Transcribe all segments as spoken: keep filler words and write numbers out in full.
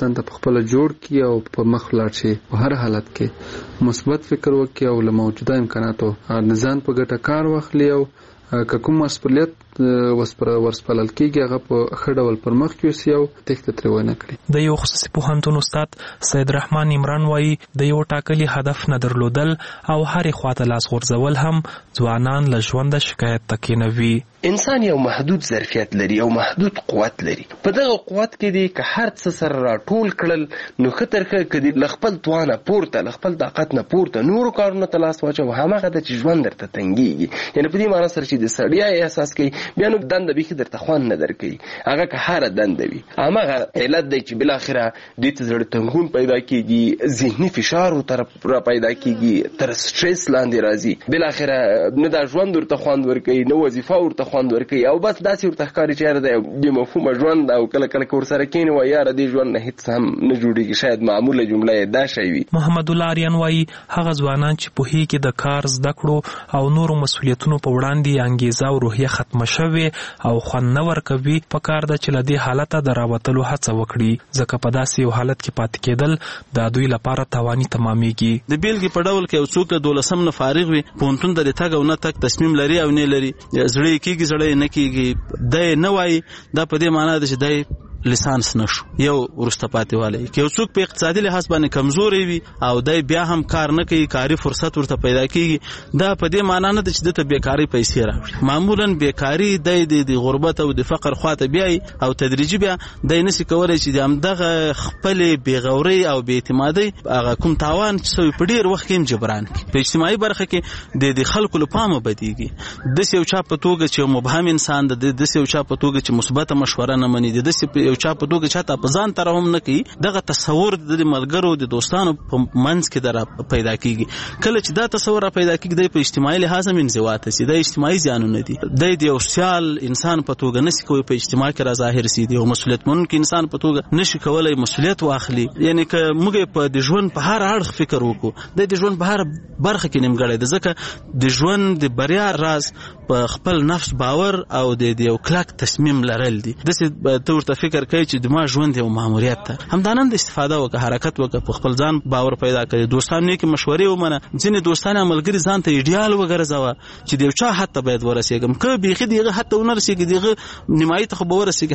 ځان ته خپل جوړ کی او په مخ لاړ شي په هر حالت کې مثبت فکر وکړي او له موجوده امکاناتو ځان په ګټه کار واخلي او که کوم مسؤلیت ورسپارل کېږي هغه په ښه ډول پر مخ یوسي او تېښته ترې ونه کړي. د یو خصوصي پوهنتون استاد سید رحمان عمران وایي د یو ټاکلي هدف نه درلودل او هرې خواته لاس غورځول هم ځوانان له ژونده شکایت ته کېنوي. انسان یو محدود ظرفیت لري او محدود قوت لري. په دغه قوت کې دی که هر څه سره راټول کړل نو ښه تر ښه که دی له خپل توانه پورته له خپل طاقت نه پورته نورو کارونو ته لاس واچوه هماغه ده چې ژوند درته تنګېږي. یعنې په دې معنا سره چې د ستړیا احساس کوي بیا نو دنده بیخي درته خوند نه درکوي. هغه که هره دنده وي هماغه علت دی چې بالاخره دې ته زړه تنګون پیدا کېږي، ذهني فشار ورته را پیدا کېږي، تر سټرس لاندې راځي. بالاخره نه دا ژوند ورته خوند ورکوي نه وظیفه ورته خوند ورکوي او بس داسې ورته ښکاري چې یاره د بې مفهومه ژوند او کله کله که ورسره کښېني وایي یاره دې ژوند نه هېڅ هم نه جوړېږي. شاید معموله جمله یې دا شی وي. محمد الله آریان وایي هغه ځوانان چې پوهېږي د کار زده کړو او نورو مسؤلیتونو په وړاندې انګیزه او روحیه ختمه شوې او خوند نه ورکوي پکار ده چې له دې حالته د راوتلو هڅه وکړي ځکه په داسې یو حالت کې پاتې کېدل د دوی لپاره تاواني تمامېږي. د بیلګې په ډول کې یو څوک د دولسم نه فارغ وي پوهنتون ته د تګ او نه تګ تصمیم لري او نه لري زړه یې کېږي زړه یې نه کېږي دی نه وایي دا په دې معنا ده چې دی لسانس نشو یو ورسته پاتې والی که یو څوک په اقتصادي لحاظ باندې کمزوری وي او دی بیا هم کار نه کوي کاري فرصت ورته پیدا کېږي دا په دې معنا نه ده چې دته بیکاري پیسې راوړي. معمولا بیکاري دی د غربت او د فقر خواته بیایي او تدریجي بیا دی نشي کولی چې د همدغه خپلې بېغورۍ او بېاعتمادۍ هغه کوم تاوان چې سوی په ډېر وخت کې هم جبران کړي. په اجتماعي برخه کې د خلکو له پامه بدېږي. داسې یو چا په توګه چې مبهم انسان ده داسې یو چا په توګه چې مثبته مشوره نه مني داسې یو چا په توګه چاته په ځان ته هم نه کوي دغه تصور د ملګرو د دوستانو په منځ کې در پیدا کېږي. کله چې دا تصور را پیدا کېږي دی په اجتماعي لحاظ هم انزوا ته سي دا اجتماعي زیانونه دي. دی د یو سیال انسان په توګه نشي کولی په اجتماع کې را ظاهر سي دی یو مسؤلیت منونکی انسان په توګه نشي کولی مسؤلیت واخلي. یعنی که موږ په د ژوند په هر اړخ فکر وکړو دی د ژوند په هر برخه کې نیمګړی ده ځکه د ژوند د بریا راز په خپل نفس باور او د یو کلک تصمیم لرل دي. داسې ته ورته فکر کوي چې د ما ژوند یو ماموریت ده همدانن د استفاده وکړه حرکت وکړه په خپل ځان باور پیدا کړي. دوستان نیکې مشورې ومنه ځینې دوستان ملګري ځان ته ایډیال وګرځوه چې د یو چا حد ته باید ورسېږم که بیخي د هغه حد ته ونه رسېږي د هغه نیمایي ته خو به ورسېږي.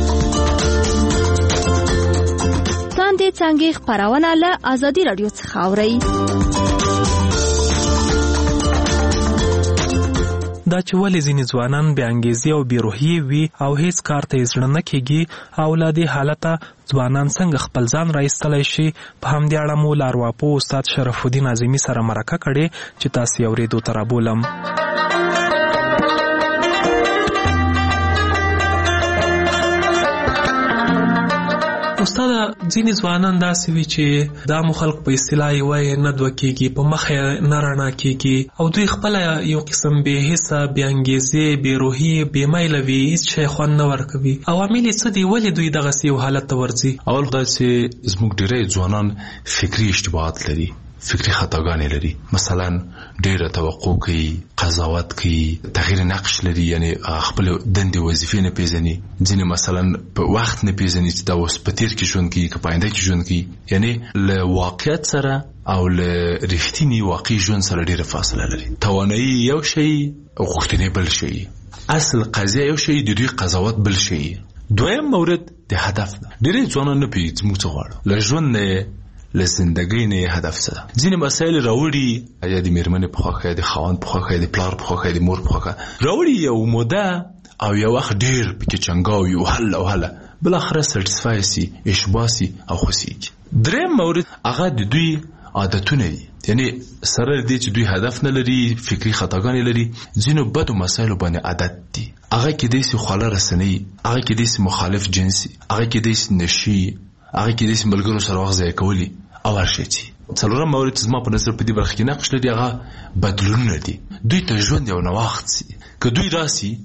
لاندې څانګې خپرونه له ازادي راډیو څخه اورئ. دا چې ولې ځینې ځوانان بې انګیزې او بې روحیې وي او هیڅ کار ته یې زړه نه کېږي او له دې حالته ځوانان څنګه خپل ځان راایستلی شي په همدې اړه مو له ارواپوه استاد شرف الدین اعظمي سره مرکه کړې چې تاسې یې اورېدو ته رابولم. استاد ځینې ځوانان داسې وي چې دا مو خلق په اصطلاح یې وایي نه دوه کېږي په مخ یې نه رڼا کېږي او دوی خپله یو قسم بې حسه بې انګیزې بې روحي بې میله وي هېڅ شی خوند نه ورکوي. عوامل یې څه دي ولې دوی دغسې یو حالت ته ورځي؟ اول خدای چې زموږ ډېری ځوانان فکري اشتباهات لري فکری خطاګانې لري. مثلا ډېره توقع کوي قضاوت کوي تغییر نقش لري یعنی خپل دندې وظیفې نه پیژني. ځینې مثلا په وخت نه پیژني چې دا اوس په تیر کې ژوند کوي که په آینده کې ژوند کوي. یعنی له واقعیت سره او له رښتیني واقعي ژوند سره ډېره فاصله لري. توانایي یو شی او غوښتنې بل شی. اصل قضیه یو شی د دوی قضاوت بل شی. دویم مورد د هدف نه ډېری ځوانان نه پوهېږي موږ څه غواړو له ژوند نه له زندګۍ نه هدف څه ده. ځینې مسایل راوړي یا د مېرمنې په خوښه یا د خاوند په خوښه یا د پلار په خوښه یا د مور په خوښه راوړي یو موده او یو وخت ډېر پکې چنګاو وي وهله وهله بالاخره سټسفای سي اشباه سي او خوښېږي. درېیم مورد هغه د دوی عادتونه دي یعنی سره دې چې دوی هدف نه لري فکري خطاګانې لري ځینو بدو مسایلو باندې عادت دي. هغه کېدای سي خواله رسنۍ هغه کېدای سي مخالف جنسي هغه کېدای سي نشي هغه کې د ملګرو سره وخت ضایع کولي او هر شی چې څلورم مورد زما په نظر په دې برخه کې نقش لري هغه بدلونونه دي. دوی ته ژوند یو نوښت سي که دوی راسي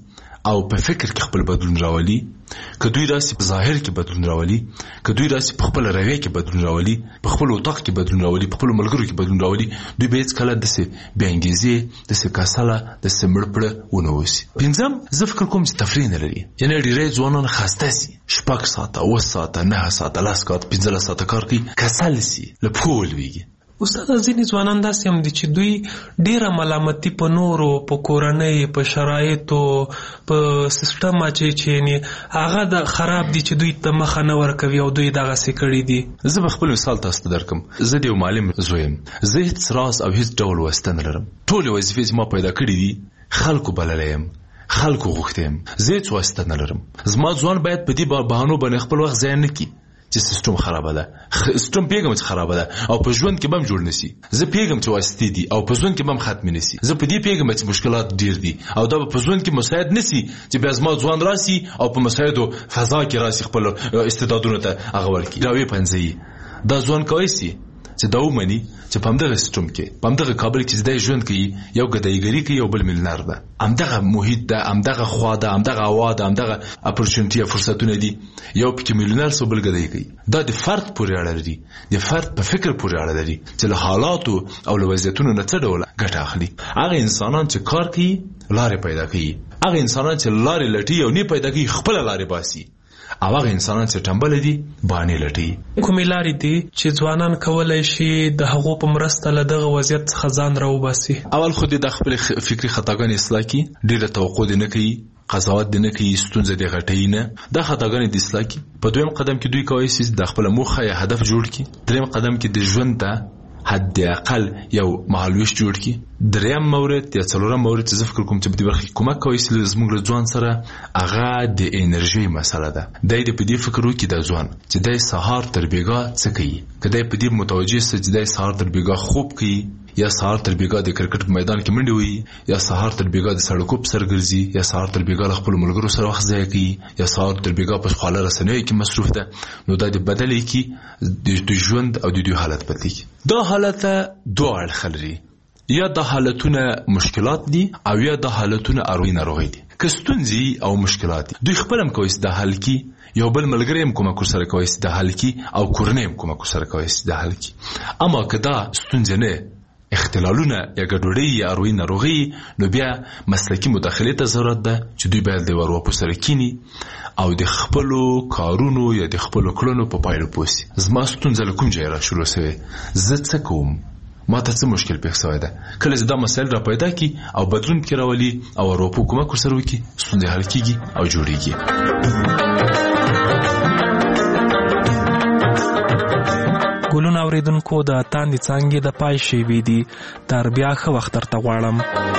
او په فکر کې خپل بدلون راولي، که دوی راسي په ظاهر کې بدلون راولي، که دوی راسي په خپل رویه کې بدلون راولي، په خپل وطاق کې بدلون راولي، په خپل ملګرو کې بدلون راولي، دوی به هیڅ کله داسې بې انګیزې، داسې کاسله، داسې مړپړه ونه اوسي. پنځم، زه فکر کوم چې تفریح نه لري، یعنې ډېری ځوانان خسته سي، شپږ ساعته، اوه ساعته، نهه ساعته، لس ساعته، پنځلس ساعته کار کوي، کسل سي، له پښو ولوېږي. استاد ځینې ځوانان داسې هم دي چې دوی ډېره ملامتي په نورو، په کورنۍ، په شرایطو، په سیستم اچوي چې یعنې هغه د خراب دي چې دوی ته مخه نه ورکوي او دوی دغسې کړي دي. زه به خپل مثال تاسو ته درکړم. زه د یو معلم زوی یم. زه هېڅ راز او هېڅ ډول واسطه نه لرم. ټولې وظیفې چې ما پیدا کړي دي خلکو بللی یم، خلکو غوښتی یم. زه هېڅ واسطه نه لرم. زما ځوان باید په دې بهانو باندې خپل وخت ضایع نه کړي چې سیستم خرابه ده. سیستم پیغام چې خرابه ده او په ژوند کې بم جوړ نسی. زه پیغام چې واسطې دي او په ژوند کې بم ختم نسی. زه په دې پیغام چې مشکلات ډیر دي او دا په ژوند کې مساعد نسی چې بیا زما ځوان راسي او په مساعدو فضا کې راسي خپل استعدادونه ته هغه ورکی. راوي پنځي دا ځوان کوي سي چې دا ومني چې په همدغه سیستم کې، په همدغه کابل کې چې دی ژوند کوي، یو ګدایګري کوي، یو بل ملنر ده، همدغه محیط ده، همدغه خوا ده، همدغه هوا ده، همدغه اپورچونټي یا فرصتونه دي. یو پکې ملنر سو، بل ګدایي کوي. دا د فرد پورې اړه لري، د فرد په فکر پورې اړه لري چې له حالاتو او له وضعیتونو نه څه ډول ګټه اخلي. هغه انسانان چې کار کوي لارې پیدا کوي، هغه انسانان چې لارې لټي او نه پیدا کوي خپل لارې باسي، او هغه انسانان چې ټمبل دي باندې لټي. کومې لارې دي چې ځوانان کولی شي د هغو په مرسته له دغه وضعیت څخه ځان راوباسي؟ اول خو دې د خپل فکري خطاګانې اصلاح کړي، ډېره توقع دې نه کوي، قضاوت دې نه کوي، ستونزه دې غټوي نه، دا خطاګانې دې اصلاح کړي. په دویم قدم کې دوی کولی شي د خپل موخه یا هدف جوړ کړي. دریم قدم کې د ژوند ته حد اقل یو مهالویش جوړ کړي. دریم مورد یا څلورم مورد چې زه فکر کوم چې په دې برخه کې کومک کوي چې زموږ له ځوان سره هغه د انرژي مسله ده. دی د په دې فکر وکړي د ځوان چې دی سهار تر بېګا څه کوي، که دی په دې متوجه سي چې دی سهار تر بېګا خوب کوي، یا سهار تر بېګا د کرکټ په میدان کې منډې وهي، یا سهار تر بېګا د سړکو په سر ګرځي، یا سهار تر بېګا له خپلو ملګرو سره وخت ضایع کوي، یا سهار تر بېګا په خواله رسنیو کې مصروف ده، نو دا د بدلې کې د ژوند او د دوی حالت بدلېږي. دا حالت دوه اړخه لري، یا دا حالتونه مشکلات دي او یا دا حالتونه اروي ناروغي دي. که ستونزې او مشکلات دي دوی خپل هم کوي چې د حل کی، یو بل ملګری هم کومک سره کوي چې د حل کی، او کورنۍ هم کومک سره کوي چې د حل کی. اما که دا ستونزې نه، اختلالونه یا ګډوډي یا اروي ناروغي، نو بیا مسلکي مداخله ته ضرورت ده چې دوی باید د ورو په سره کینی او د خپلو کارونو یا د خپلو کړنو په پایله پوسی. زما ستونزه له کوم ځای را شروع شوې، زه څه کوم، ما ته څه مشکل پیښ شوی ده. کله چې دا مسایل را پیدا کی او بدلون پکې راولي او ورو په کومک سره وکړي، ستونزې حل کیږي او جوړیږي. ګلونه اوریدونکو، د تاندې څانګې د پای شیبې دي، تر بیا ښه وخت درته غواړم.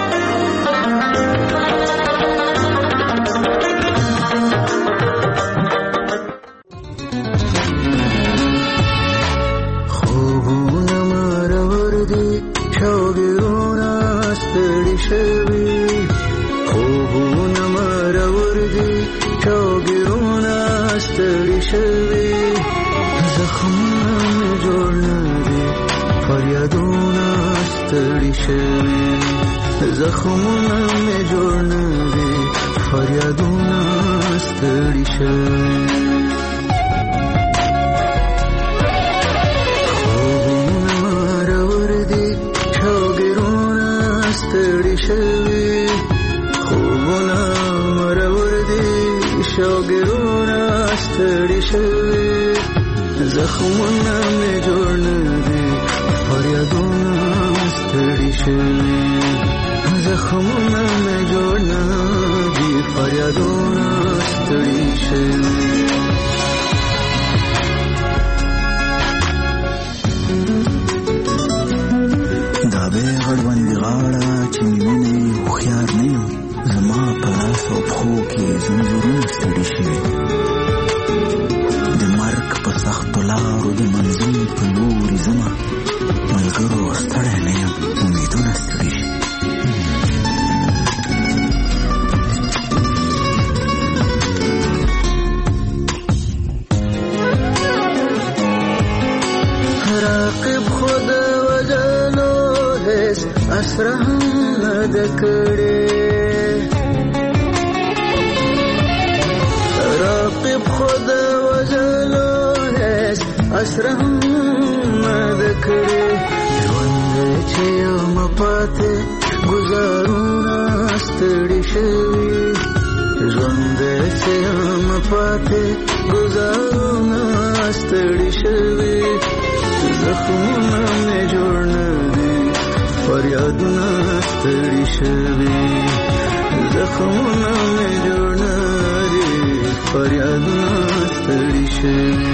خوبونه مرور دي، شوګرونه ستړي شوي، خوبونه مرور دي، شوګرونه ستړي شوي، زخمونه مې جوړ نه دي، فریادونه ستړي شوي، زخمونه مې جوړ نه دي، فریادونه ستړي شوي. خوبونه مرور دي، شوګرونه ستړي شوي، خوبونه مرور دي، شوګرونه ستړي شوي، زخمونه مې جوړ نه دي، فریادونه ستړي شوي، زخمونه مې جوړ نه دي، فریادونه ستړي شوي. دا به غړوندې غاړه چې مینې هوښیار نه یم، زما په لاس او پښو کې زنځیرونه ستړي شوي، د مرګ په سختو لارو د منزل په لوري ځمه، ملګرو ستړی نه یم، امیدونه ستړي شي. راقب خود وجلو هیڅ اسره هم نه ده کړې، راقب خود وجلو هیڅ اسره هم نه ده کړې ژوند چې یم پاتې ګزارونه ستړي شوي ژوند چې یم پاتې ګزارونه ستړي شوي زخمونه مې جوړ نه دي فریادونه ستړي شوي زخمونه مې جوړ نه دي فریادونه ستړي شوي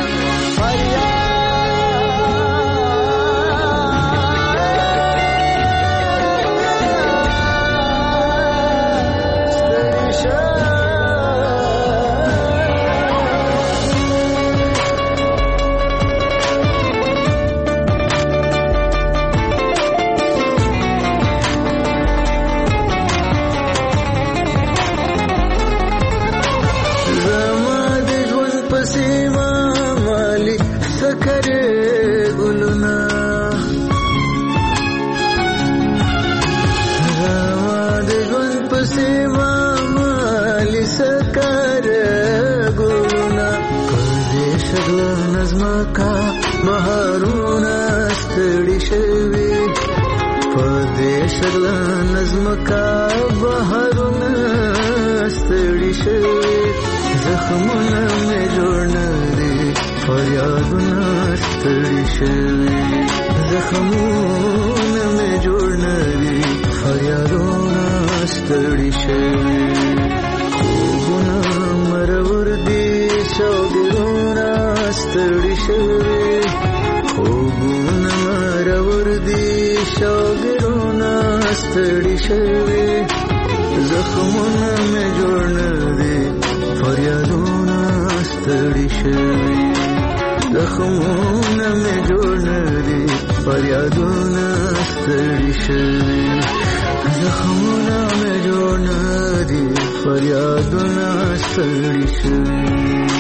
بهارونه ستړي شوي پردې شغله نظمکا بهارونه ستړي شوي زخمونه مې جوړ نه دي فریادونه ستړي شوي زخمونه مې جوړ نه دي فریادونه ستړي شوي خوبونه مرور دي شوګرونه ستړي شوي خوبونه مرور دي شوګرونه ستړي شوي زخمونه مې جوړ نه دي فریادونه ستړي شوي زخمونه مې جوړ نه دي فریادونه ستړي شوي زخمونه مې جوړ نه دي فریادونه ستړي شوي